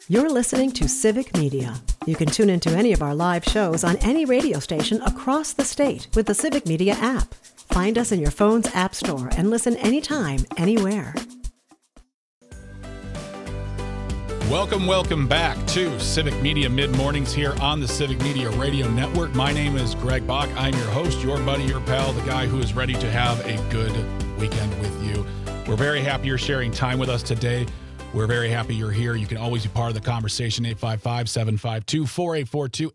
You're listening to Civic Media. You can tune into any of our live shows on any radio station across the state with the Civic Media app. Find us in your phone's app store and listen anytime, anywhere. Welcome back to Civic Media Mid-Mornings here on the Civic Media Radio Network. My name is Greg Bach. I'm your host, your buddy, your pal, the guy who is ready to have a good weekend with you. We're very happy you're sharing time with us today. We're very happy you're here. You can always be part of the conversation, 855-752-4842,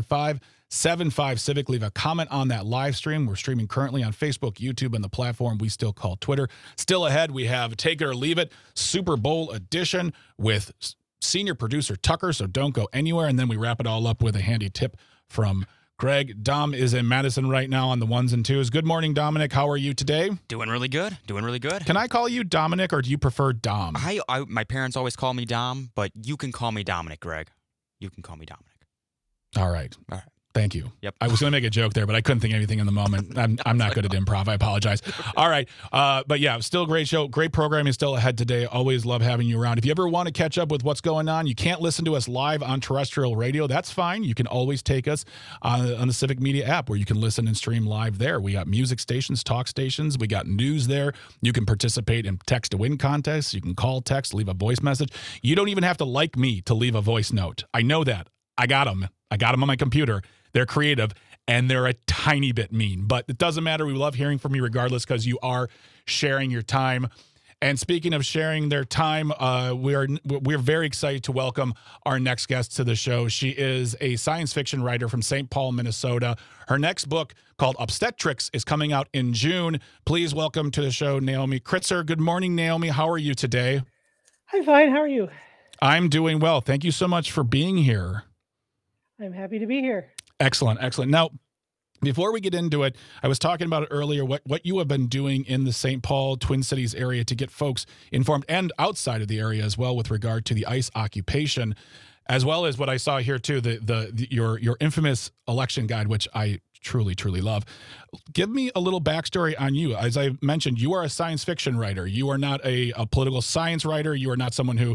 855-75-CIVIC. Leave a comment on that live stream. We're streaming currently on Facebook, YouTube, and the platform we still call Twitter. Still ahead, we have Take It or Leave It, Super Bowl edition with senior producer Tucker, so don't go anywhere. And then we wrap it all up with a handy tip from Greg. Dom is in Madison right now on the ones and twos. Good morning, Dominic. How are you today? Doing really good. Can I call you Dominic, or do you prefer Dom? My parents always call me Dom, but you can call me Dominic, Greg. You can call me Dominic. All right. Thank you. Yep. I was going to make a joke there, but I couldn't think of anything in the moment. I'm not good at improv. I apologize. All right. But yeah, still a great show. Great programming still ahead today. Always love having you around. If you ever want to catch up with what's going on, you can't listen to us live on terrestrial radio. That's fine. You can always take us on the Civic Media app where you can listen and stream live there. We got music stations, talk stations. We got news there. You can participate in text to win contests. You can call, text, leave a voice message. You don't even have to like me to leave a voice note. I know that. I got them on my computer. They're creative, and they're a tiny bit mean. But it doesn't matter. We love hearing from you regardless because you are sharing your time. And speaking of sharing their time, we're very excited to welcome our next guest to the show. She is a science fiction writer from St. Paul, Minnesota. Her next book, called Obstetrics, is coming out in June. Please welcome to the show Naomi Kritzer. Good morning, Naomi. How are you today? I'm fine. How are you? I'm doing well. Thank you so much for being here. I'm happy to be here. Excellent. Now, before we get into it, I was talking about it earlier, what you have been doing in the St. Paul, Twin Cities area to get folks informed, and outside of the area as well, with regard to the ICE occupation, as well as what I saw here too, your infamous election guide, which I truly, truly love. Give me a little backstory on you. As I mentioned, you are a science fiction writer. You are not a political science writer. You are not someone who,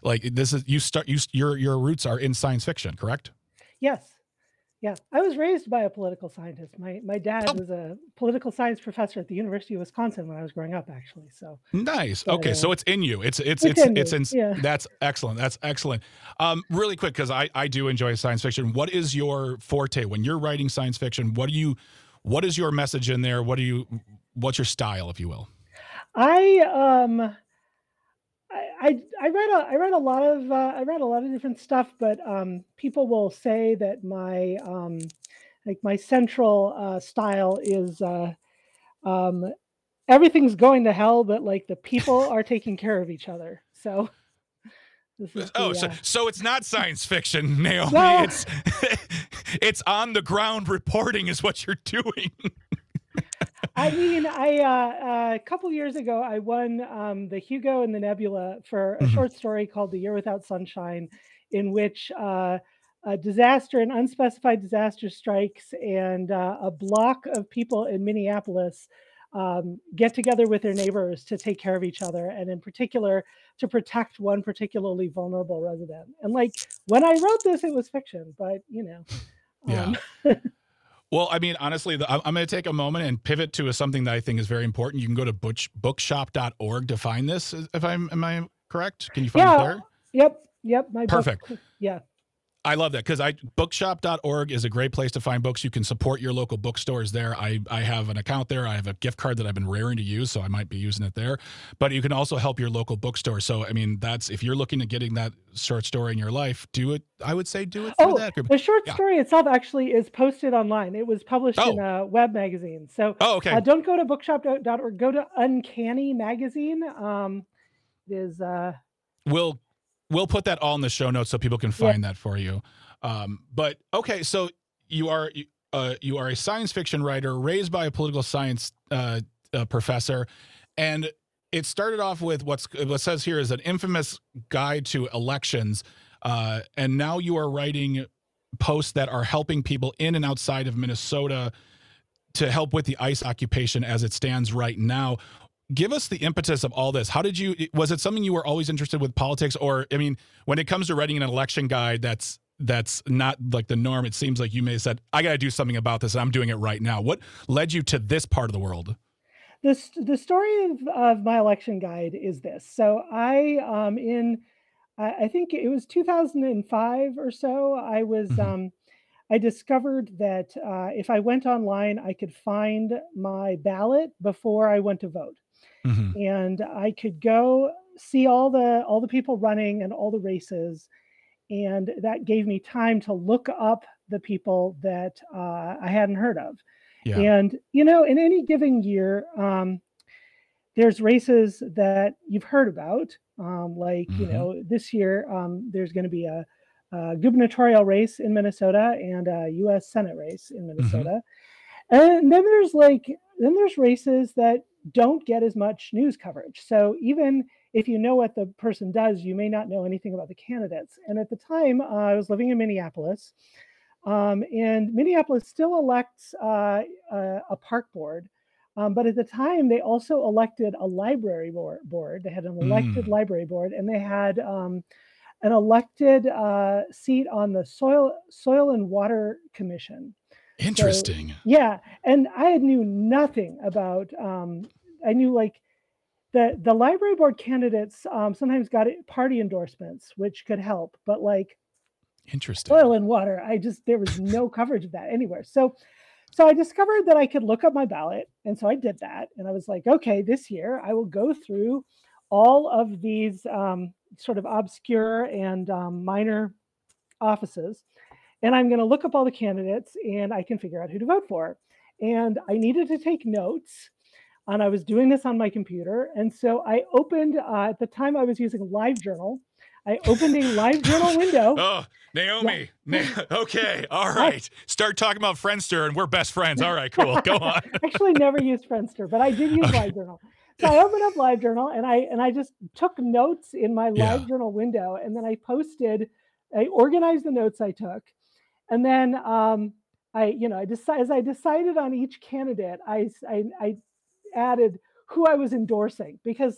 your roots are in science fiction, correct? Yes. Yeah, I was raised by a political scientist. My dad was a political science professor at the University of Wisconsin when I was growing up, actually. So nice. Okay, so it's in you. It's in. Yeah. That's excellent. Really quick, because I do enjoy science fiction. What is your forte when you're writing science fiction? What is your message in there? What's your style, if you will? I read a lot of different stuff, but people will say that my central style is everything's going to hell, but like the people are taking care of each other. So so it's not science fiction, Naomi. No. It's on the ground reporting is what you're doing. I mean, a couple years ago, I won the Hugo and the Nebula for a short story called The Year Without Sunshine, in which a disaster, an unspecified disaster strikes, and a block of people in Minneapolis get together with their neighbors to take care of each other, and in particular, to protect one particularly vulnerable resident. And when I wrote this, it was fiction, but Yeah. Well, I mean, honestly, I'm going to take a moment and pivot to something that I think is very important. You can go to bookshop.org to find this. Am I correct? Can you find it there? Yep. Perfect. Yeah. I love that because bookshop.org is a great place to find books. You can support your local bookstores there. I have an account there. I have a gift card that I've been raring to use, so I might be using it there. But you can also help your local bookstore. So, I mean, if you're looking at getting that short story in your life, do it. I would say do it through that group. The short story itself actually is posted online. It was published in a web magazine. So okay. Don't go to bookshop.org. Go to Uncanny Magazine. We'll put that all in the show notes so people can find that for you. But okay, so you are a science fiction writer raised by a political science professor, and it started off with what says here is an infamous guide to elections, and now you are writing posts that are helping people in and outside of Minnesota to help with the ICE occupation as it stands right now. give us the impetus of all this. How did you, was it something you were always interested with politics? Or, I mean, when it comes to writing an election guide, that's not like the norm. It seems like you may have said, I got to do something about this, and I'm doing it right now. What led you to this part of the world? The story of my election guide is this. So I think it was 2005 or so, I discovered that if I went online, I could find my ballot before I went to vote. Mm-hmm. And I could go see all the people running and all the races. And that gave me time to look up the people that I hadn't heard of. Yeah. And, in any given year, there's races that you've heard about. This year, there's going to be a gubernatorial race in Minnesota and a U.S. Senate race in Minnesota. And then there's races that don't get as much news coverage. So even if you know what the person does, you may not know anything about the candidates. And at the time, I was living in Minneapolis, and Minneapolis still elects a park board. But at the time, they also elected a library board. They had an elected library board, and they had an elected seat on the Soil and Water Commission. Interesting. So, yeah, and I knew nothing about. I knew the library board candidates sometimes got party endorsements, which could help, but interesting. Soil and water, there was no coverage of that anywhere. So I discovered that I could look up my ballot, and so I did that, and I was like, okay, this year I will go through all of these sort of obscure and minor offices, and I'm going to look up all the candidates, and I can figure out who to vote for. And I needed to take notes, and I was doing this on my computer, and so I opened, at the time I was using LiveJournal. I opened a LiveJournal window. Oh, Naomi. Yeah. Okay. All right. Start talking about Friendster, and we're best friends. All right, cool. Go on. I actually never used Friendster, but I did use LiveJournal. So I opened up LiveJournal, and I just took notes in my LiveJournal window, and then I organized the notes I took, and then as I decided on each candidate, I added who I was endorsing, because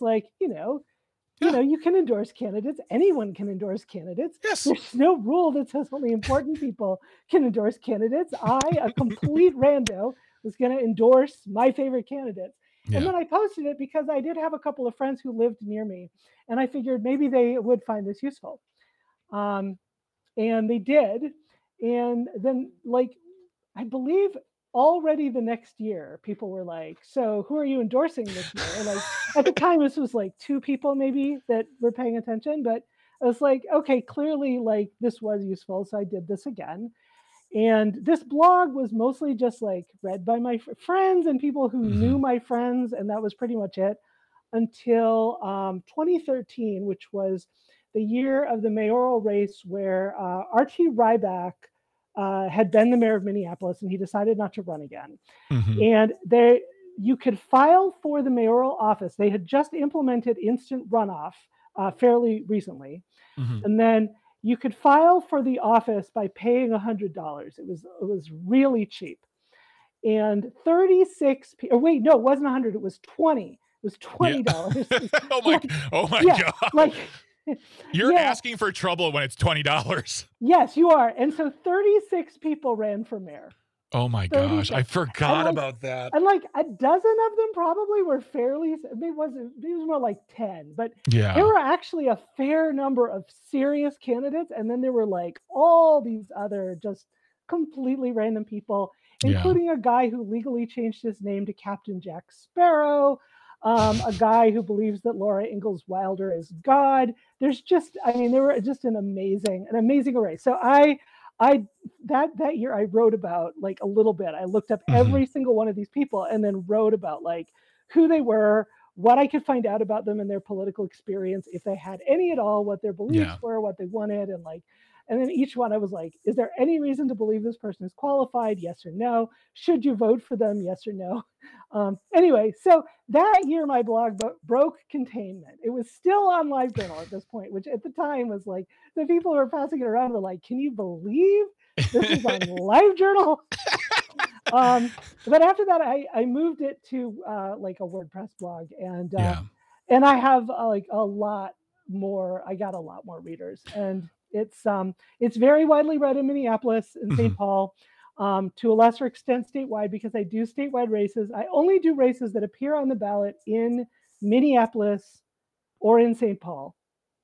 you can endorse candidates. Anyone can endorse candidates. Yes. There's no rule that says only important people can endorse candidates. I, a complete rando, was going to endorse my favorite candidates. Yeah. And then I posted it because I did have a couple of friends who lived near me, and I figured maybe they would find this useful. And they did. And then, I believe already the next year, people were like, so who are you endorsing this year? At the time, this was 2 people maybe that were paying attention, but I was like, okay, clearly this was useful. So I did this again. And this blog was mostly just read by my friends and people who knew my friends. And that was pretty much it until 2013, which was the year of the mayoral race where R.T. Rybak had been the mayor of Minneapolis, and he decided not to run again. And you could file for the mayoral office. They had just implemented instant runoff fairly recently. And then you could file for the office by paying $100. It was really cheap. And 36 it wasn't 100, it was 20. It was $20. Yeah. oh my God. You're asking for trouble when it's $20. Yes, you are. And so 36 people ran for mayor. Oh my gosh, I forgot about that. And a dozen of them probably were fairly, maybe it was more like 10, but there were actually a fair number of serious candidates. And then there were all these other just completely random people, including a guy who legally changed his name to Captain Jack Sparrow, a guy who believes that Laura Ingalls Wilder is God. There were just an amazing array. So that year I wrote about a little bit. I looked up every single one of these people and then wrote about who they were, what I could find out about them and their political experience, if they had any at all, what their beliefs were, what they wanted, and then each one I was like, is there any reason to believe this person is qualified? Yes or no? Should you vote for them? Yes or no? Anyway, so that year my blog broke containment. It was still on LiveJournal at this point, which at the time was the people who were passing it around were like, can you believe this is on LiveJournal? But after that, I moved it to like a WordPress blog, and Yeah. and I have like a lot more. I got a lot more readers, and it's very widely read in Minneapolis and St. Paul, to a lesser extent statewide, because I do statewide races. I only do races that appear on the ballot in Minneapolis or in St. Paul.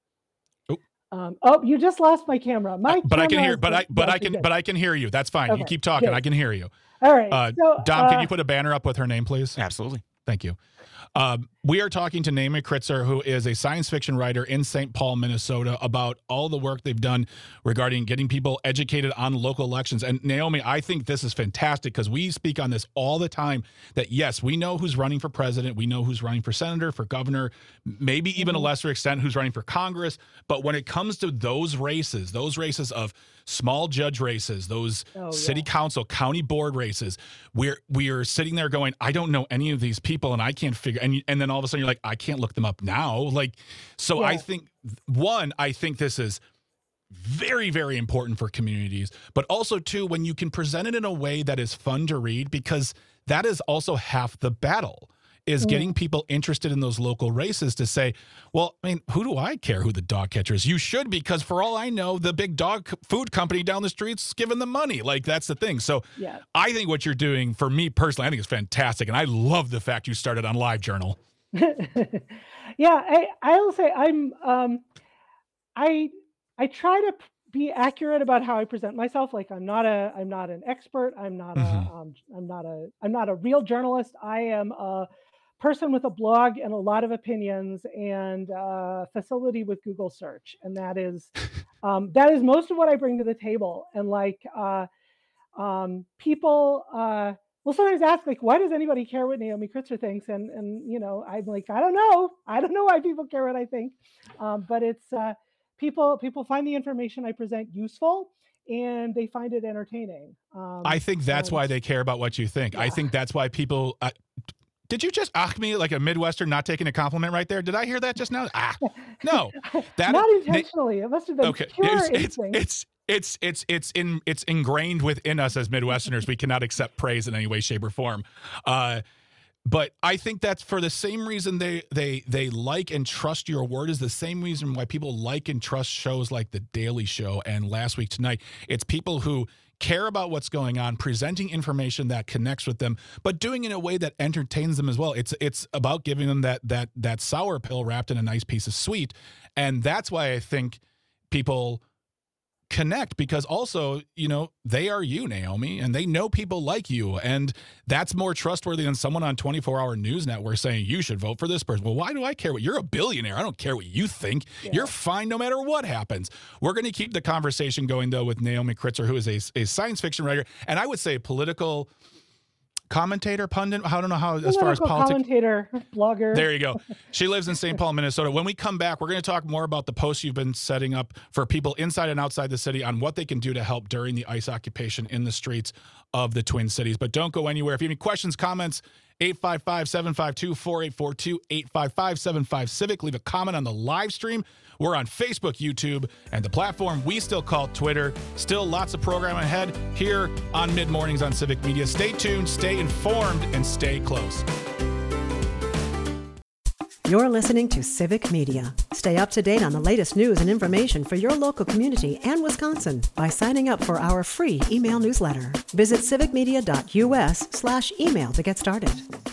Oh, you just lost my camera. But I can hear. But I can hear you. That's fine. Okay, You keep talking. good. I can hear you. All right. So, Dom, can you put a banner up with her name, please? Absolutely. Thank you. We are talking to Naomi Kritzer, who is a science fiction writer in St. Paul, Minnesota, about all the work they've done regarding getting people educated on local elections. And Naomi, I think this is fantastic because we speak on this all the time, that yes, we know who's running for president. We know who's running for senator, for governor, maybe even a lesser extent who's running for Congress. But when it comes to those races of small judge races, those city council, county board races, we are sitting there going, I don't know any of these people and I can't figure, and then all of a sudden you're like, I can't look them up now. Like, so I think this is very, very important for communities, but also too, when you can present it in a way that is fun to read, because that is also half the battle, is getting people interested in those local races to say, well, I mean, who do I care who the dog catcher is? You should, because for all I know, the big dog food company down the street's giving them money. Like, that's the thing. So I think what you're doing, for me personally, I think it's fantastic. And I love the fact you started on LiveJournal. Yeah, I will say I try to be accurate about how I present myself. Like, I'm not an expert. I'm not a real journalist. I am a person with a blog and a lot of opinions and facility with Google search, and that is most of what I bring to the table. And like people will sometimes ask, like, why does anybody care what Naomi Kritzer thinks? And I'm like, I don't know why people care what I think, but it's people find the information I present useful, and they find it entertaining. I think that's why they care about what you think. I think that's why people. Did you just me like a Midwestern not taking a compliment right there? Did I hear that just now? No, that not intentionally. It must have been pure instinct. It's ingrained within us as Midwesterners. We cannot accept praise in any way, shape, or form. But I think that's for the same reason they like and trust your word, is the same reason why people like and trust shows like The Daily Show and Last Week Tonight. It's people who care about what's going on, presenting information that connects with them, but doing it in a way that entertains them as well. It's about giving them that sour pill wrapped in a nice piece of sweet. And that's why I think people connect, because also, they are you, Naomi, and they know people like you, and that's more trustworthy than someone on 24-hour news network saying you should vote for this person. Well, why do I care? You're a billionaire. I don't care what you think. You're fine no matter what happens. We're going to keep the conversation going, though, with Naomi Kritzer, who is a science fiction writer, and I would say political commentator, pundit. I don't know how, as far as politics. Commentator, blogger. There you go. She lives in St. Paul, Minnesota. When we come back, we're going to talk more about the posts you've been setting up for people inside and outside the city on what they can do to help during the ICE occupation in the streets of the Twin Cities. But don't go anywhere. If you have any questions, comments, 855-752-4842, 855-75-CIVIC. Leave a comment on the live stream. We're on Facebook, YouTube, and the platform we still call Twitter. Still lots of program ahead here on Mid Mornings on Civic Media. Stay tuned, stay informed, and stay close. You're listening to Civic Media. Stay up to date on the latest news and information for your local community and Wisconsin by signing up for our free email newsletter. Visit civicmedia.us/email to get started.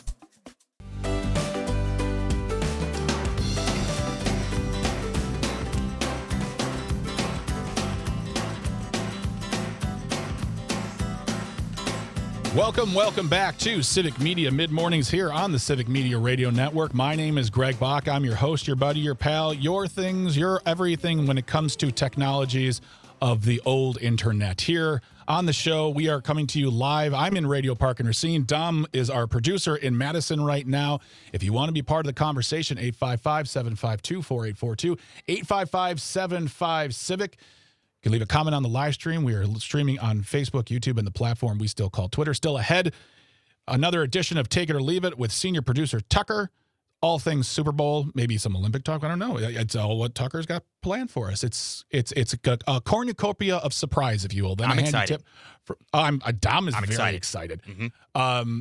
Welcome back to Civic Media Mid-Mornings here on the Civic Media Radio Network. My name is Greg Bach. I'm your host, your buddy, your pal, your things, your everything when it comes to technologies of the old internet. Here on the show, we are coming to you live. I'm in Radio Park and Racine. Dom is our producer in Madison right now. If you want to be part of the conversation, 855-752-4842, 855-75-CIVIC. You can leave a comment on the live stream. We are streaming on Facebook, YouTube, and the platform we still call Twitter. Still ahead, another edition of Take It or Leave It with senior producer Tucker. all things Super Bowl, maybe some Olympic talk. I don't know. It's all what Tucker's got planned for us. It's a cornucopia of surprise, if you will. Then I'm a handy excited. tip. Dom is very excited. Mhm.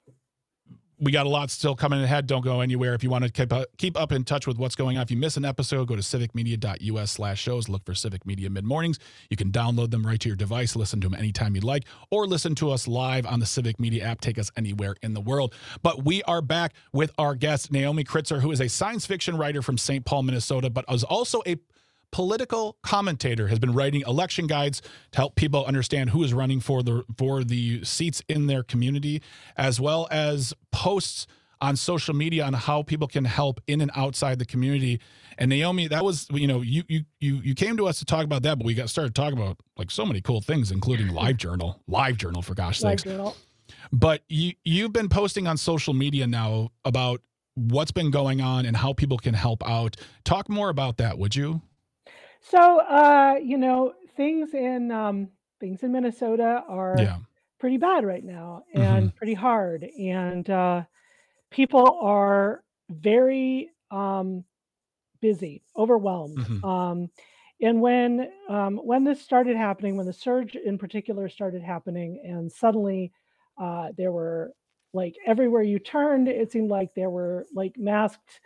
We got a lot still coming ahead. Don't go anywhere. If you want to keep up in touch with what's going on, if you miss an episode, go to civicmedia.us/shows. Look for Civic Media Mid-Mornings. You can download them right to your device, listen to them anytime you'd like, or listen to us live on the Civic Media app. Take us anywhere in the world. But we are back with our guest, Naomi Kritzer, who is a science fiction writer from St. Paul, Minnesota, but is also a political commentator, has been writing election guides to help people understand who is running for the seats in their community, as well as posts on social media on how people can help in and outside the community. And Naomi, that was, you came to us to talk about that, but we started talking about like so many cool things, including LiveJournal for gosh sakes. But you've been posting on social media now about what's been going on and how people can help out. Talk more about that, would you? So, things in Minnesota are pretty bad right now and pretty hard, and people are very busy, overwhelmed. And when this started happening, when the surge in particular started happening, and suddenly there were, like, everywhere you turned, it seemed like there were like masked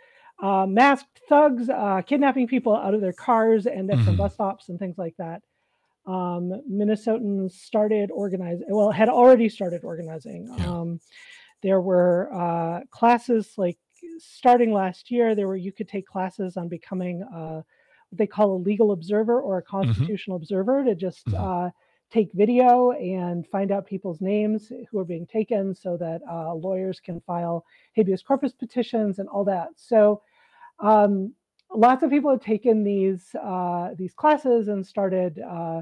thugs kidnapping people out of their cars and then from bus stops and things like that. Minnesotans started organizing. Well, had already started organizing. There were classes, like, starting last year. You could take classes on becoming what they call a legal observer or a constitutional observer, to just take video and find out people's names who are being taken, so that lawyers can file habeas corpus petitions and all that. So lots of people have taken these classes and started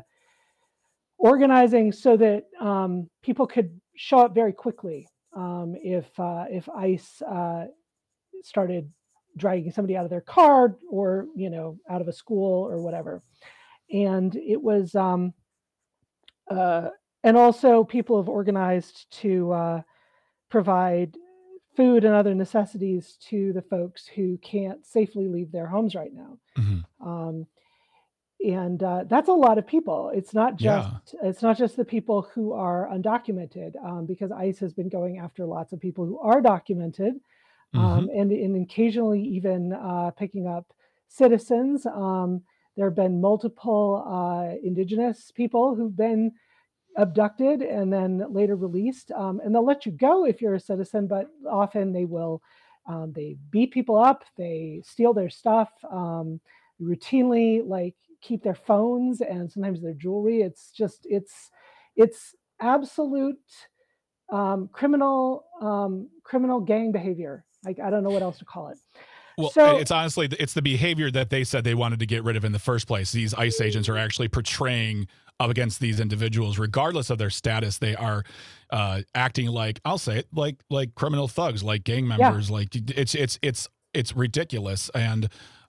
organizing so that people could show up very quickly if ICE started dragging somebody out of their car, or out of a school or whatever. And it was and also people have organized to provide food and other necessities to the folks who can't safely leave their homes right now. And that's a lot of people. It's not just the people who are undocumented, because ICE has been going after lots of people who are documented, and occasionally even picking up citizens. There have been multiple indigenous people who've been abducted and then later released, and they'll let you go if you're a citizen, but often they will they beat people up, they steal their stuff, routinely, like, keep their phones and sometimes their jewelry. It's absolute criminal gang behavior. Like, I don't know what else to call it. Well, so, it's honestly, it's the behavior that they said they wanted to get rid of in the first place. These ICE agents are actually portraying up against these individuals, regardless of their status. They are acting like, I'll say it, like criminal thugs, like gang members. Like, it's ridiculous. And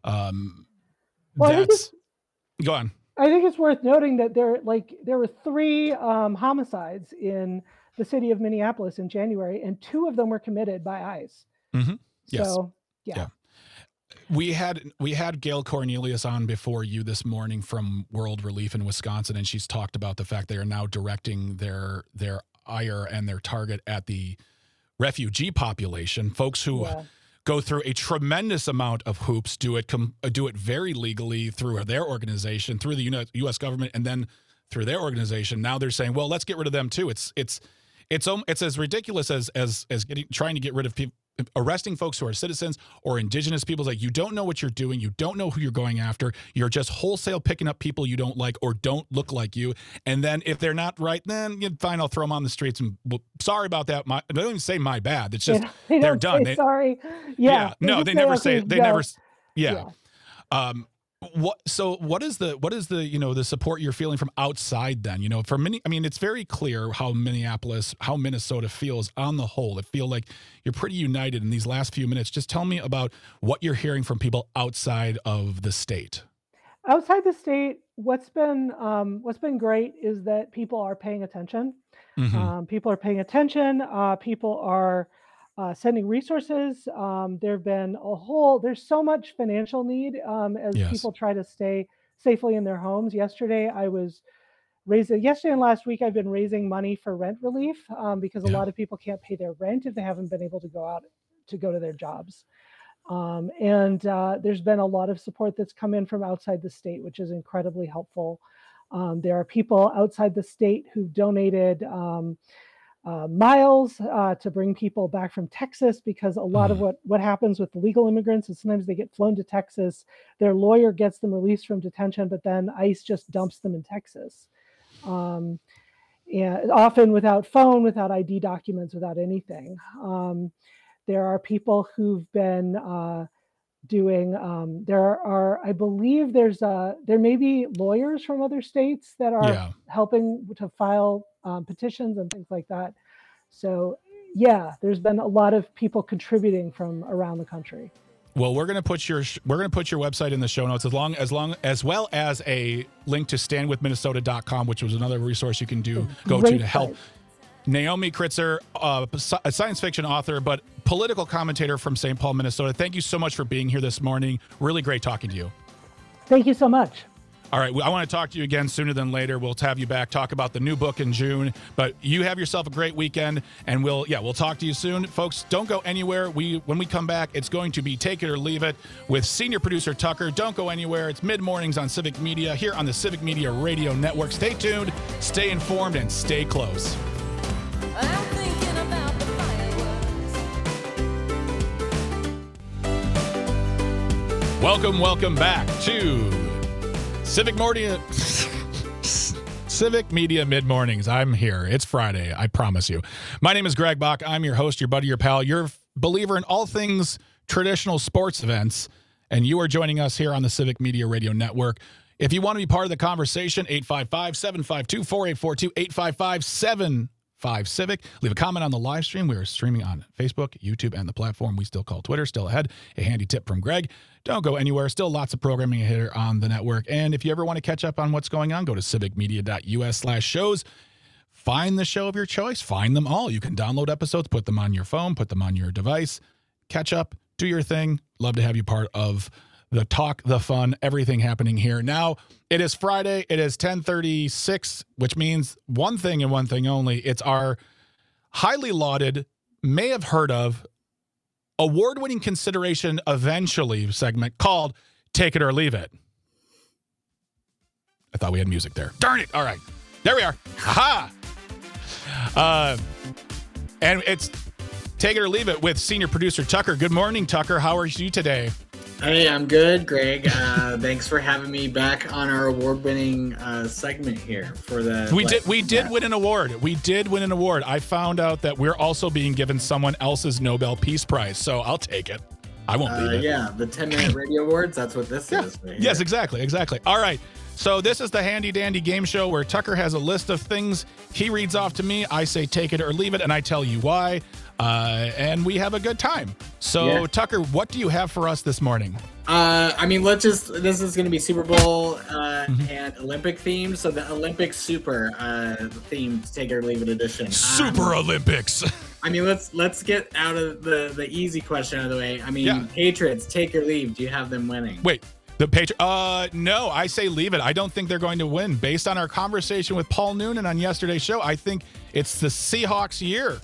go on. I think it's worth noting that there were 3 homicides in the city of Minneapolis in January, and 2 of them were committed by ICE. Yes. So, yeah. We had Gail Cornelius on before you this morning from World Relief in Wisconsin, and she's talked about the fact they are now directing their ire and their target at the refugee population, folks who go through a tremendous amount of hoops, do it very legally through their organization, through the U.S. government, and then through their organization. Now they're saying, well, let's get rid of them too. It's as ridiculous as trying to get rid of people. Arresting folks who are citizens or indigenous peoples. Like, you don't know what you're doing. You don't know who you're going after. You're just wholesale picking up people you don't like or don't look like you. And then if they're not right, then fine, I'll throw them on the streets. And sorry about that. They don't even say my bad. It's just they're done. Sorry. No, they never say. They never. Yeah. What is the the support you're feeling from outside then? For many, I mean, it's very clear how Minnesota feels on the whole. It feels like you're pretty united in these last few minutes. Just tell me about what you're hearing from people outside of the state. Outside the state, what's been great is that people are paying attention. People are paying attention. People are sending resources. There's so much financial need as Yes. people try to stay safely in their homes. Yesterday and last week, I've been raising money for rent relief because a Yeah. lot of people can't pay their rent if they haven't been able to go to their jobs. There's been a lot of support that's come in from outside the state, which is incredibly helpful. There are people outside the state who've donated miles to bring people back from Texas, because a lot of what happens with legal immigrants is sometimes they get flown to Texas, their lawyer gets them released from detention, but then ICE just dumps them in Texas. And often without phone, without ID documents, without anything. There are people who've been I believe there may be lawyers from other states that are helping to file petitions and things like that. So there's been a lot of people contributing from around the country. Well, we're going to put your website in the show notes, as well as a link to standwithminnesota.com, which was another resource you can go to help. Naomi Kritzer, a science fiction author, but political commentator from St. Paul, Minnesota. Thank you so much for being here this morning. Really great talking to you. Thank you so much. All right. I want to talk to you again sooner than later. We'll have you back, talk about the new book in June. But you have yourself a great weekend, and we'll talk to you soon. Folks, don't go anywhere. When we come back, it's going to be Take It or Leave It with senior producer Tucker. Don't go anywhere. It's mid-mornings on Civic Media here on the Civic Media Radio Network. Stay tuned, stay informed, and stay close. I'm thinking about the fireworks. Welcome back to Civic Media Mid-Mornings. I'm here. It's Friday, I promise you. My name is Greg Bach. I'm your host, your buddy, your pal, your believer in all things traditional sports events, and you are joining us here on the Civic Media Radio Network. If you want to be part of the conversation, 855-752-4842, 855-755-CIVIC. Leave a comment on the live stream. We are streaming on Facebook, YouTube, and the platform we still call Twitter. Still ahead. A handy tip from Greg. Don't go anywhere. Still lots of programming here on the network. And if you ever want to catch up on what's going on, go to civicmedia.us/shows. Find the show of your choice. Find them all. You can download episodes, put them on your phone, put them on your device. Catch up. Do your thing. Love to have you part of the talk, the fun, everything happening here. Now, it is Friday. It is 10:36, which means one thing and one thing only. It's our highly lauded, may have heard of, award-winning consideration eventually segment called Take It or Leave It. I thought we had music there. Darn it. All right. There we are. Ha-ha. And it's Take It or Leave It with senior producer Tucker. Good morning, Tucker. How are you today? Hey, I'm good, Greg. Thanks for having me back on our award-winning segment here for the. We did win an award. We did win an award. I found out that we're also being given someone else's Nobel Peace Prize, so I'll take it. I won't leave it. Yeah, the 10-minute radio awards. That's what this is. Right, yes, exactly. All right. So this is the handy dandy game show where Tucker has a list of things he reads off to me. I say take it or leave it, and I tell you why. And we have a good time. So, Tucker, what do you have for us this morning? This is going to be Super Bowl and Olympic themed. So the Olympic Super themed Take It or Leave It edition. Super Olympics. Let's get out of the easy question out of the way. Patriots, take or leave. Do you have them winning? Wait. The Patriots? No, I say leave it. I don't think they're going to win. Based on our conversation with Paul Noonan on yesterday's show, I think it's the Seahawks' year.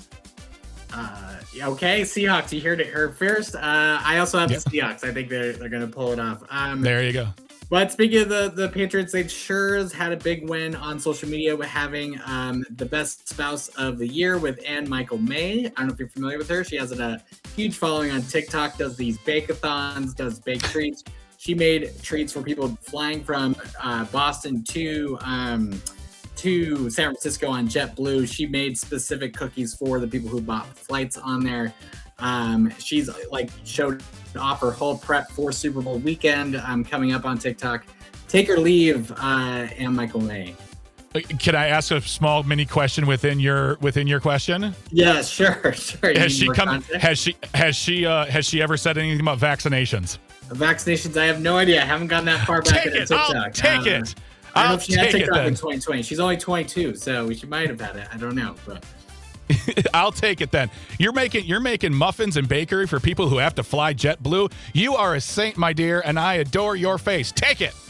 Okay, Seahawks. You heard it here first. I also have the Seahawks. I think they're going to pull it off. There you go. But speaking of the Patriots, they sure has had a big win on social media with having the best spouse of the year with Ann Michael May. I don't know if you're familiar with her. She has a huge following on TikTok, does these bake-a-thons, does baked treats. She made treats for people flying from Boston to San Francisco on JetBlue. She made specific cookies for the people who bought flights on there. She's showed off her whole prep for Super Bowl weekend coming up on TikTok. Take or leave, Ann Michael May. Can I ask a small mini question within your question? Yeah, sure. Has she ever said anything about vaccinations? Vaccinations, I have no idea. I haven't gotten that far back in TikTok. I'll take it. I don't know if she had TikTok in 2020. She's only 22, so she might have had it. I don't know. But I'll take it then. You're making muffins and bakery for people who have to fly JetBlue. You are a saint, my dear, and I adore your face. Take it.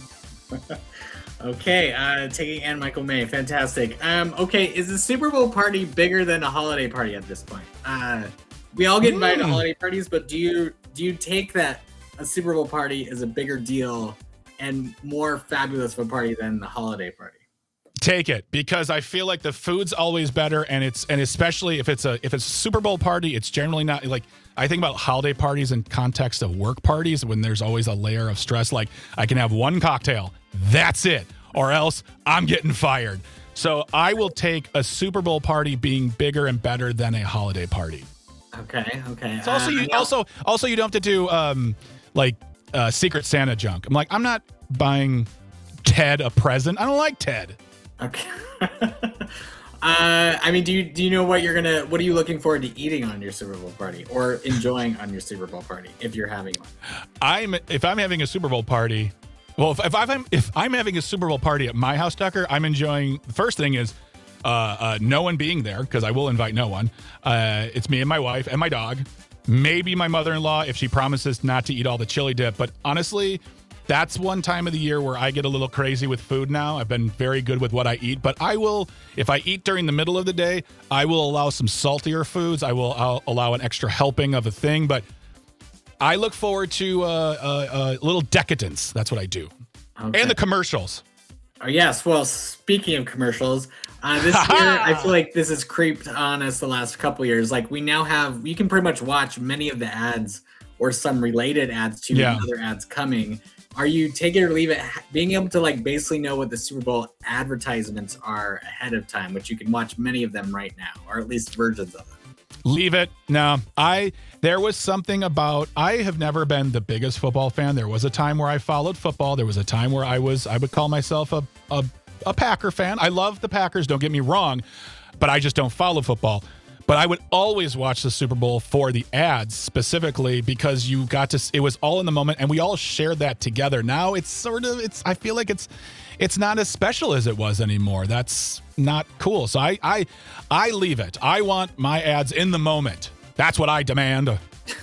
Okay, taking Ann Michael May. Fantastic. Okay, is the Super Bowl party bigger than a holiday party at this point? We all get invited to holiday parties, but do you take that a Super Bowl party is a bigger deal and more fabulous of a party than the holiday party? Take it, because I feel like the food's always better, and especially if it's a Super Bowl party, it's generally not like, I think about holiday parties in context of work parties when there's always a layer of stress. Like, I can have one cocktail, that's it, or else I'm getting fired. So I will take a Super Bowl party being bigger and better than a holiday party. Okay. So also you don't have to do Secret Santa junk. I'm like, I'm not buying Ted a present. I don't like Ted. Okay. I mean, do you know what are you looking forward to eating on your Super Bowl party or enjoying on your Super Bowl party if you're having one? If I'm having a Super Bowl party, well, if I'm having a Super Bowl party at my house, Tucker, I'm enjoying. The first thing is no one being there, because I will invite no one. It's me and my wife and my dog, maybe my mother-in-law if she promises not to eat all the chili dip. But honestly, that's one time of the year where I get a little crazy with food now. I've been very good with what I eat, but I will, if I eat during the middle of the day, I will allow some saltier foods. I'll allow an extra helping of a thing, but I look forward to a little decadence. That's what I do. Okay. And the commercials. Oh, yes. Well, speaking of commercials, this year, I feel like this has creeped on us the last couple years. Like, we now have, you can pretty much watch many of the ads or some related ads to other ads coming. Are you take it or leave it, being able to like basically know what the Super Bowl advertisements are ahead of time, which you can watch many of them right now, or at least versions of them? Leave it. No, there was something about, I have never been the biggest football fan. There was a time where I followed football. There was a time where I would call myself a Packer fan. I love the Packers, don't get me wrong, but I just don't follow football. But I would always watch the Super Bowl for the ads specifically, because you got to, it was all in the moment and we all shared that together. Now I feel like it's not as special as it was anymore. That's not cool. So I leave it. I want my ads in the moment. That's what I demand.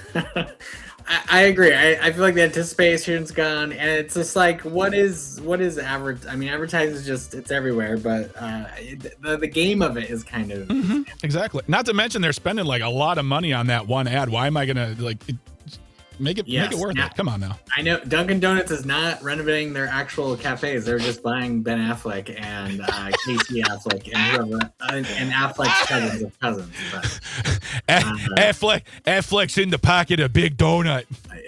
I agree. I feel like the anticipation's gone, and it's just like, what is average? I mean, advertising is just, it's everywhere, but the game of it is kind of exactly. Not to mention they're spending like a lot of money on that one ad. Why am I gonna make it worth it? Come on now. I know Dunkin' Donuts is not renovating their actual cafes. They're just buying Ben Affleck and Casey Affleck and whoever, and Affleck's cousins of cousins. But, Affleck's in the pocket of Big Donut.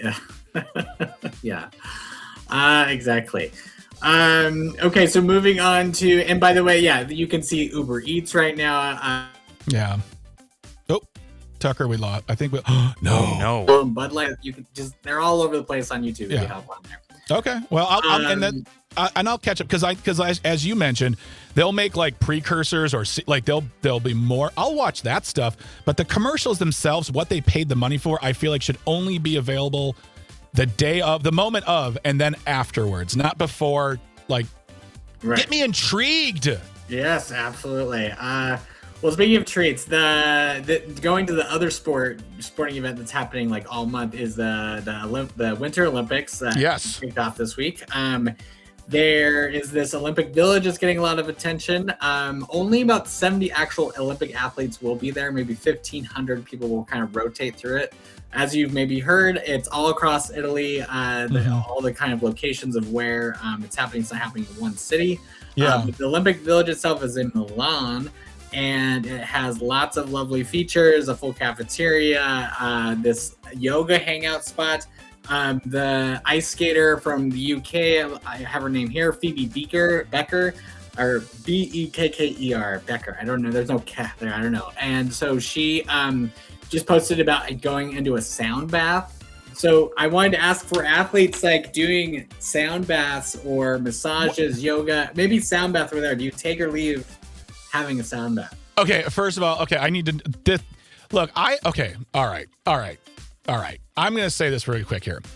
Yeah. Exactly. Okay, so moving on to, and by the way, you can see Uber Eats right now. Yeah. Oh, Tucker, we lost. I think we. No. Bud Light. You can they're all over the place on YouTube. If you have one there. Okay. Well, I'll catch up because as you mentioned, they'll make like precursors or like there'll be more. I'll watch that stuff, but the commercials themselves, what they paid the money for, I feel like should only be available the day of, the moment of, and then afterwards, not before. Like, right. Get me intrigued. Yes, absolutely. Well, speaking of treats, the going to the other sporting event that's happening like all month is the Winter Olympics. Yes, kicked off this week. There is this Olympic Village that's getting a lot of attention. Only about 70 actual Olympic athletes will be there. Maybe 1,500 people will kind of rotate through it. As you've maybe heard, it's all across Italy. All the kind of locations of where it's happening. It's not happening in one city. Yeah. But the Olympic Village itself is in Milan. And it has lots of lovely features, a full cafeteria, this yoga hangout spot. The ice skater from the UK, I have her name here, Phoebe Becker, or Bekker, Becker. I don't know. There's no cat there. I don't know. And so she just posted about going into a sound bath. So I wanted to ask for athletes like doing sound baths or massages, yoga, maybe sound bath over there. Do you take or leave having a sound bath? Okay, first of all, I need to look. All right. I'm going to say this really quick here.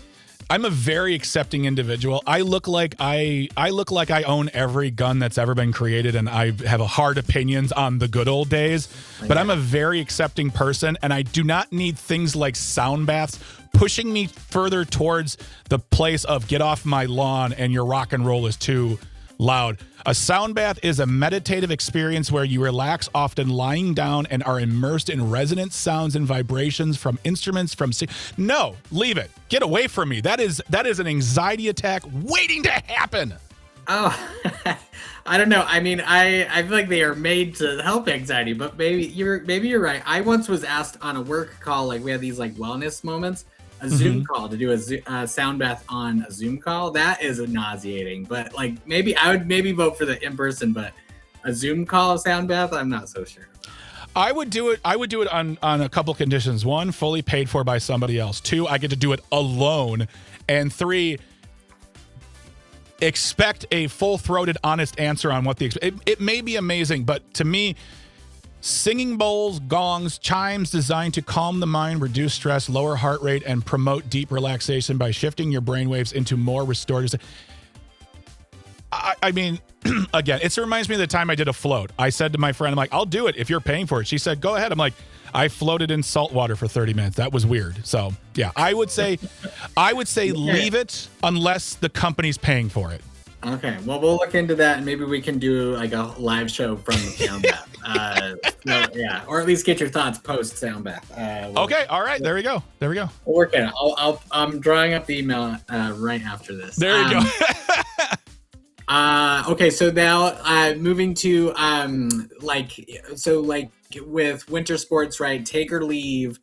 I'm a very accepting individual. I look like I own every gun that's ever been created, and I have a hard opinions on the good old days. But I'm a very accepting person, and I do not need things like sound baths pushing me further towards the place of get off my lawn and your rock and roll is too loud. A sound bath is a meditative experience where you relax, often lying down, and are immersed in resonant sounds and vibrations from instruments. No, leave it. Get away from me. That is an anxiety attack waiting to happen. Oh, I don't know. I mean, I feel like they are made to help anxiety, but maybe you're right. I once was asked on a work call, like we had these like wellness moments, a Zoom call to do a sound bath on a Zoom call. That is nauseating, but like maybe I would vote for the in-person, but a Zoom call sound bath, I'm not so sure. I would do it on a couple conditions. One, fully paid for by somebody else. Two, I get to do it alone. And three, expect a full-throated, honest answer on what it may be amazing, but to me, singing bowls, gongs, chimes designed to calm the mind, reduce stress, lower heart rate, and promote deep relaxation by shifting your brainwaves into more restorative. I mean, again, it reminds me of the time I did a float. I said to my friend, I'm like, I'll do it if you're paying for it. She said, go ahead. I'm like, I floated in salt water for 30 minutes. That was weird. So yeah, I would say leave it unless the company's paying for it. Okay, well, we'll look into that, and maybe we can do like a live show from the sound bath. Yeah, or at least get your thoughts post sound bath. Okay, all right, there we go. We'll work it out. I'm drawing up the email right after this. There you go. Okay, so now moving to with winter sports, right? Take or leave.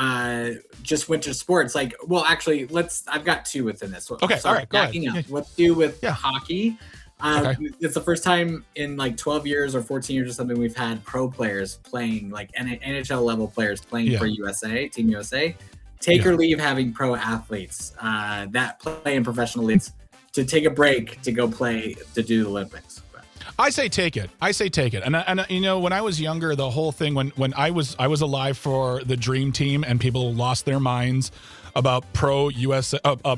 Just winter sports. Like, well, actually, I've got two within this. Okay, all right, go ahead. Up. Let's do with Yeah. hockey. Okay. It's the first time in like 12 years or 14 years or something we've had pro players playing, like NHL level players playing for USA, Team USA. Take or leave having pro athletes that play in professional leagues to take a break to go play to do the Olympics. I say take it. And you know, when I was younger, the whole thing when I was alive for the Dream Team and people lost their minds about pro US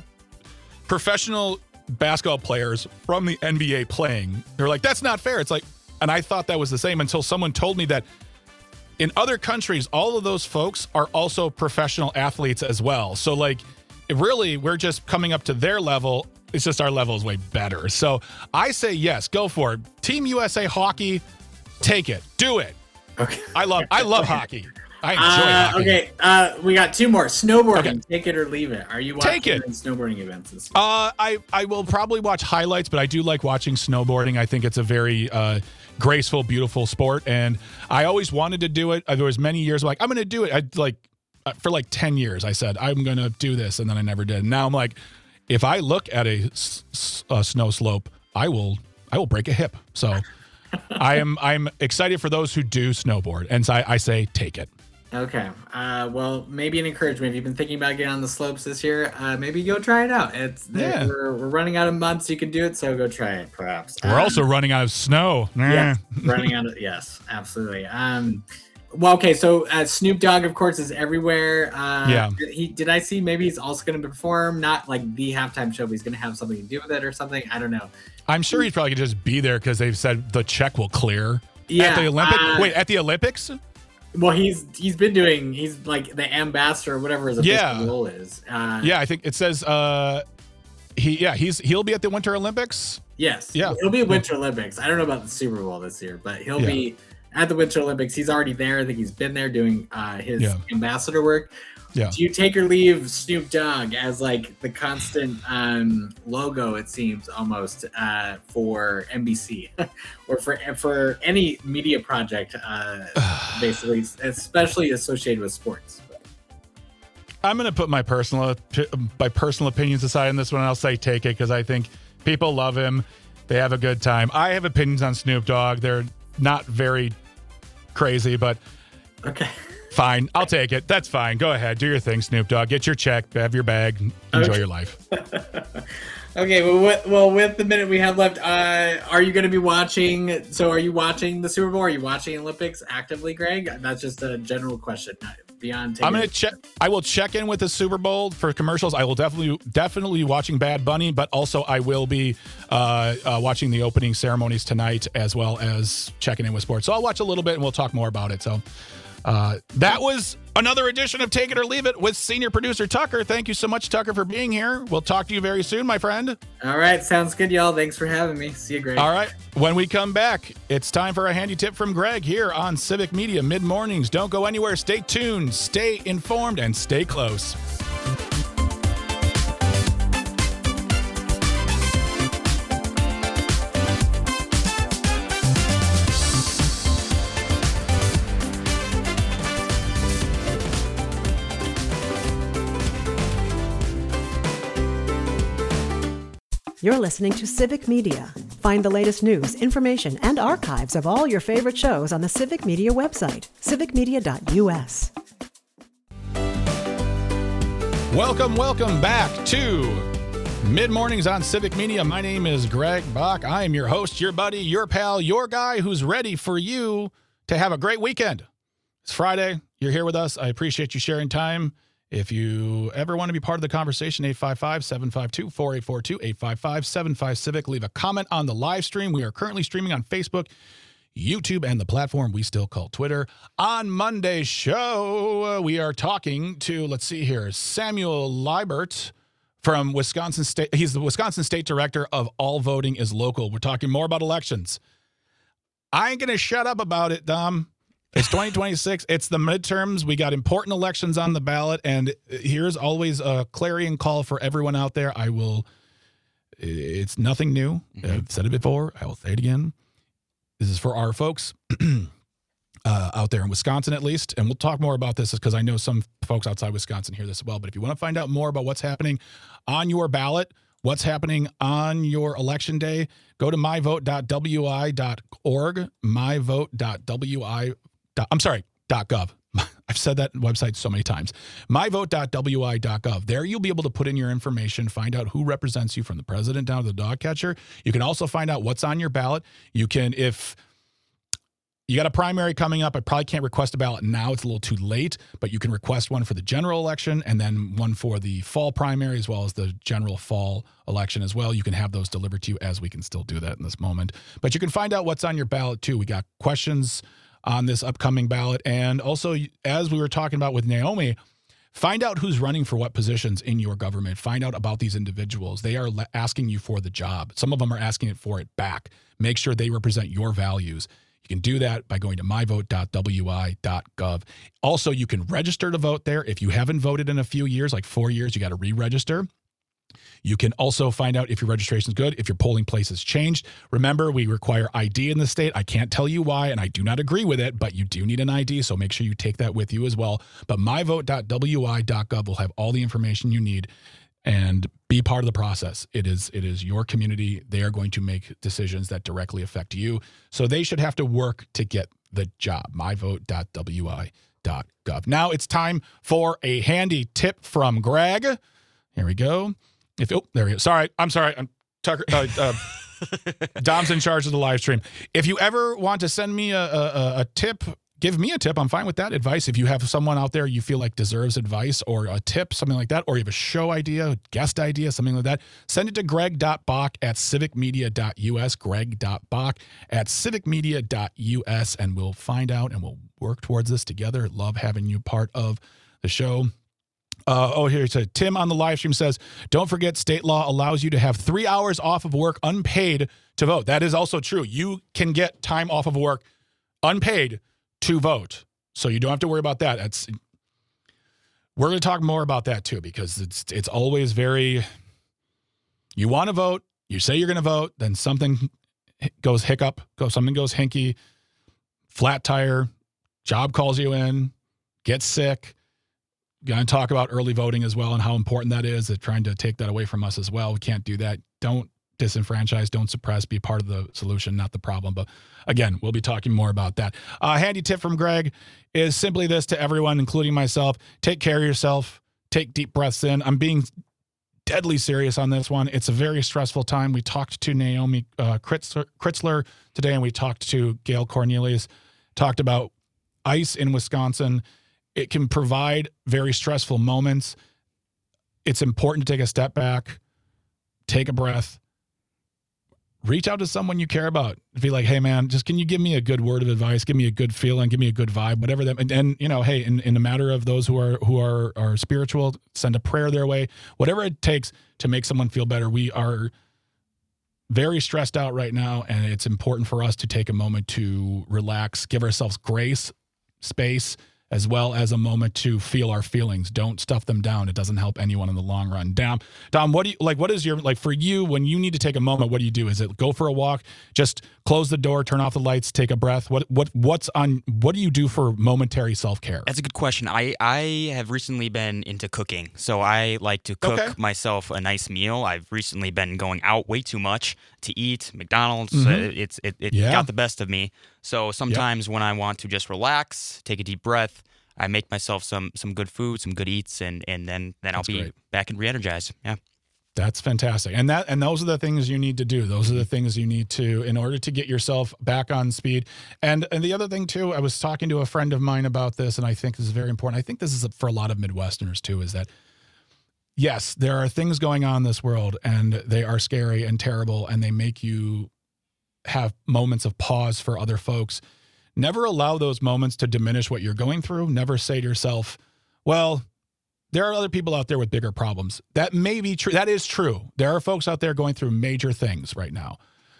professional basketball players from the NBA playing. They're like, that's not fair. It's like, and I thought that was the same until someone told me that in other countries, all of those folks are also professional athletes as well. So like, really, we're just coming up to their level. It's just our level is way better. So I say yes, go for it. Team USA hockey, take it, do it. Okay. I love hockey. I enjoy Okay, hockey. we got two more. Snowboarding, take it or leave it. Are you watching Take it. snowboarding events this week? I will probably watch highlights, but I do like watching snowboarding. I think it's a very graceful, beautiful sport, and I always wanted to do it. There was many years like I'm going to do it. For like 10 years, I said I'm going to do this, and then I never did. And now I'm like, if I look at a snow slope, I will break a hip. So I'm excited for those who do snowboard, and so I say take it. Okay. Well, maybe an encouragement. If you've been thinking about getting on the slopes this year, maybe go try it out. We're running out of months you can do it, so go try it, perhaps. We're also running out of snow. Yeah, running out of, yes, absolutely. Well, okay, so Snoop Dogg, of course, is everywhere. Did I see maybe he's also going to perform, not like the halftime show, but he's going to have something to do with it or something? I don't know. I'm sure he's probably going to just be there because they've said the check will clear. Yeah. At the Olympics? Wait, at the Olympics? Well, he's like the ambassador or whatever his official role is. I think it says he'll be at the Winter Olympics. Yes. Yeah. He'll be at Winter Olympics. I don't know about the Super Bowl this year, but he'll be at the Winter Olympics. He's already there. I think he's been there doing his ambassador work. Yeah. Do you take or leave Snoop Dogg as like the constant logo, it seems almost, for NBC or for any media project, basically, especially associated with sports? I'm going to put my personal opinions aside on this one, and I'll say take it because I think people love him. They have a good time. I have opinions on Snoop Dogg. They're not very crazy, but okay. Fine. I'll take it. That's fine. Go ahead. Do your thing, Snoop Dogg. Get your check. Have your bag. Enjoy your life. Okay. Well, with the minute we have left, are you going to be watching? So are you watching the Super Bowl? Are you watching Olympics actively, Greg? That's just a general question. beyond. I'm gonna tickets. check. I will check in with the Super Bowl for commercials. I will definitely be watching Bad Bunny, but also I will be watching the opening ceremonies tonight, as well as checking in with sports. So I'll watch a little bit, and we'll talk more about it. So that was another edition of Take It or Leave It with senior producer Tucker. Thank you so much, Tucker, for being here. We'll talk to you very soon, my friend. All right, sounds good, y'all. Thanks for having me. See you, Greg. All right. When we come back, it's time for a handy tip from Greg here on Civic Media Mid-Mornings. Don't go anywhere. Stay tuned, stay informed, and stay close. You're listening to Civic Media. Find the latest news, information, and archives of all your favorite shows on the Civic Media website, civicmedia.us. Welcome back to Mid-Mornings on Civic Media. My name is Greg Bach. I am your host, your buddy, your pal, your guy who's ready for you to have a great weekend. It's Friday. You're here with us. I appreciate you sharing time. If you ever want to be part of the conversation, 855-752-4842, 855-75-CIVIC. Leave a comment on the live stream. We are currently streaming on Facebook, YouTube, and the platform we still call Twitter. On Monday's show, we are talking to, let's see here, Samuel Liebert from Wisconsin State. He's the Wisconsin State Director of All Voting is Local. We're talking more about elections. I ain't going to shut up about it, Dom. It's 2026. It's the midterms. We got important elections on the ballot, and here's always a clarion call for everyone out there. It's nothing new. I've said it before. I will say it again. This is for our folks out there in Wisconsin, at least, and we'll talk more about this because I know some folks outside Wisconsin hear this as well. But if you want to find out more about what's happening on your ballot, what's happening on your election day, go to myvote.wi.org, .gov. I've said that website so many times. myvote.wi.gov. There you'll be able to put in your information, find out who represents you from the president down to the dog catcher. You can also find out what's on your ballot. You can, if you got a primary coming up, I probably can't request a ballot now. It's a little too late, but you can request one for the general election and then one for the fall primary as well as the general fall election as well. You can have those delivered to you, as we can still do that in this moment. But you can find out what's on your ballot too. We got questions on this upcoming ballot. And also, as we were talking about with Naomi, find out who's running for what positions in your government. Find out about these individuals. They are asking you for the job. Some of them are asking it for it back. Make sure they represent your values. You can do that by going to myvote.wi.gov. Also, you can register to vote there. If you haven't voted in a few years, like 4 years, you got to re-register. You can also find out if your registration is good, if your polling place has changed. Remember, we require ID in the state. I can't tell you why, and I do not agree with it, but you do need an ID, so make sure you take that with you as well. But myvote.wi.gov will have all the information you need, and be part of the process. It is your community. They are going to make decisions that directly affect you, so they should have to work to get the job. myvote.wi.gov. Now it's time for a handy tip from Greg. Here we go. There we go. I'm sorry. I'm Tucker. Dom's in charge of the live stream. If you ever want to send me a tip, give me a tip. I'm fine with that advice. If you have someone out there you feel like deserves advice or a tip, something like that, or you have a show idea, guest idea, something like that, send it to greg.bach@civicmedia.us, greg.bach@civicmedia.us, and we'll find out and we'll work towards this together. Love having you part of the show. Here it says, Tim on the live stream says, don't forget state law allows you to have 3 hours off of work unpaid to vote. That is also true. You can get time off of work unpaid to vote. So you don't have to worry about that. We're going to talk more about that too, because it's always very, you want to vote, you say you're going to vote, then something goes something goes hinky, flat tire, job calls you in, get sick. Going to talk about early voting as well and how important that is. They're trying to take that away from us as well. We can't do that. Don't disenfranchise, don't suppress, be part of the solution, not the problem. But again, we'll be talking more about that. Handy tip from Greg is simply this to everyone, including myself. Take care of yourself. Take deep breaths in. I'm being deadly serious on this one. It's a very stressful time. We talked to Naomi Kritzler today, and we talked to Gail Cornelius, talked about ICE in Wisconsin. it can provide very stressful moments. It's important to take a step back, take a breath, reach out to someone you care about. Be like, hey man, just can you give me a good word of advice? Give me a good feeling, give me a good vibe, whatever that. And you know, hey, in the matter of those who are spiritual, send a prayer their way, whatever it takes to make someone feel better. We are very stressed out right now, and it's important for us to take a moment to relax, give ourselves grace, space, as well as a moment to feel our feelings. Don't stuff them down. It doesn't help anyone in the long run. Dom, what do you like? What is your, like, for you, when you need to take a moment, what do you do? Is it go for a walk, just close the door, turn off the lights, take a breath? What do you do for momentary self-care? That's a good question. I have recently been into cooking, so I like to cook myself a nice meal. I've recently been going out way too much to eat. McDonald's, it got the best of me. So sometimes when I want to just relax, take a deep breath, I make myself some good food, some good eats, and then I'll be back and re-energized. Yeah. That's fantastic. And those are the things you need to do. Those are the things you need to, in order to get yourself back on speed. And the other thing too, I was talking to a friend of mine about this, and I think this is very important. I think this is for a lot of Midwesterners too, is that yes, there are things going on in this world, and they are scary and terrible, and they make you have moments of pause for other folks. Never allow those moments to diminish what you're going through. Never say to yourself, well, there are other people out there with bigger problems. That may be true. That is true. There are folks out there going through major things right now.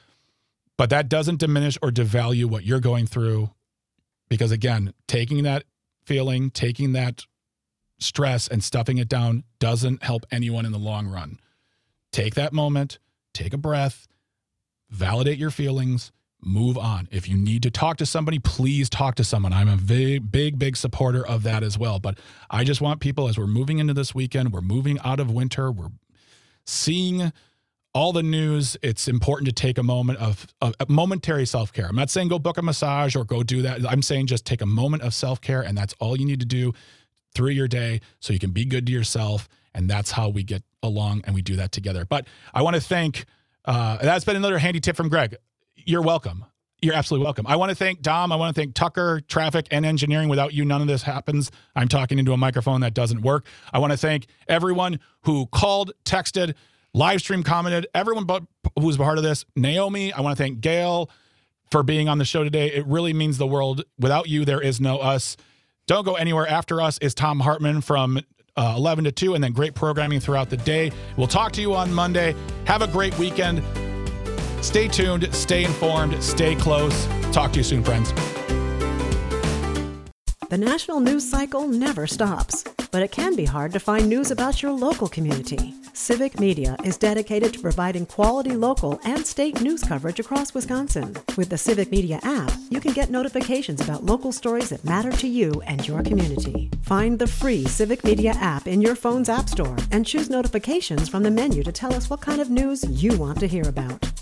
But that doesn't diminish or devalue what you're going through. Because again, taking that feeling, taking that stress and stuffing it down doesn't help anyone in the long run. Take that moment, take a breath, validate your feelings, move on. If you need to talk to somebody, please talk to someone. I'm a big supporter of that as well. But I just want people, as we're moving into this weekend, we're moving out of winter, we're seeing all the news. It's important to take a moment of momentary self-care. I'm not saying go book a massage or go do that. I'm saying just take a moment of self-care, and that's all you need to do through your day so you can be good to yourself. And that's how we get along, and we do that together. But I want to thank, that's been another handy tip from Greg. You're welcome. You're absolutely welcome. I want to thank Dom. I want to thank Tucker, traffic, and engineering. Without you, none of this happens. I'm talking into a microphone that doesn't work. I want to thank everyone who called, texted, live stream, commented, everyone who was part of this. Naomi, I want to thank Gail for being on the show today. It really means the world. Without you, there is no us. Don't go anywhere. After us is Tom Hartman from 11 to 2, and then great programming throughout the day. We'll talk to you on Monday. Have a great weekend. Stay tuned, stay informed, stay close. Talk to you soon, friends. The national news cycle never stops, but it can be hard to find news about your local community. Civic Media is dedicated to providing quality local and state news coverage across Wisconsin. With the Civic Media app, you can get notifications about local stories that matter to you and your community. Find the free Civic Media app in your phone's app store and choose notifications from the menu to tell us what kind of news you want to hear about.